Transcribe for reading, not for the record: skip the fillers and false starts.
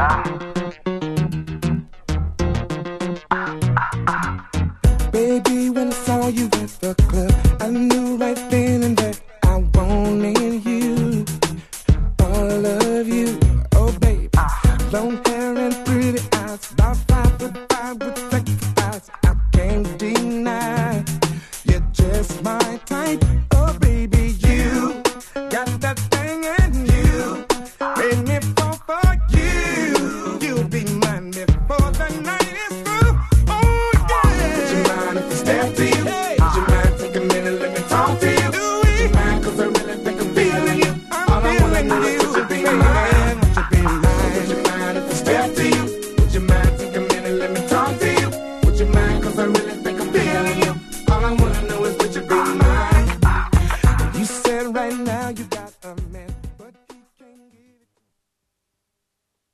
Baby, when I saw you at the club, I knew right then and there I wanted you. All of you, oh baby. Long hair and pretty eyes, about 5'5" with sexy eyes. I can't deny you're just my type. Oh baby, you got that thing in you, made me fall for you. You'll be mine before the night is through. Oh yeah. Would you mind if I step to you? Hey. Would you mind take a minute, let me talk to you? Would you mind, 'cause I really think I'm feeling you. All I wanna know is would you be mine? Would you be mine? Would you mind if I step to you? Would you mind take a minute, let me talk to you? Would you mind, 'cause I really think I'm feeling you. All I wanna know is would you be mine? You said right now you got a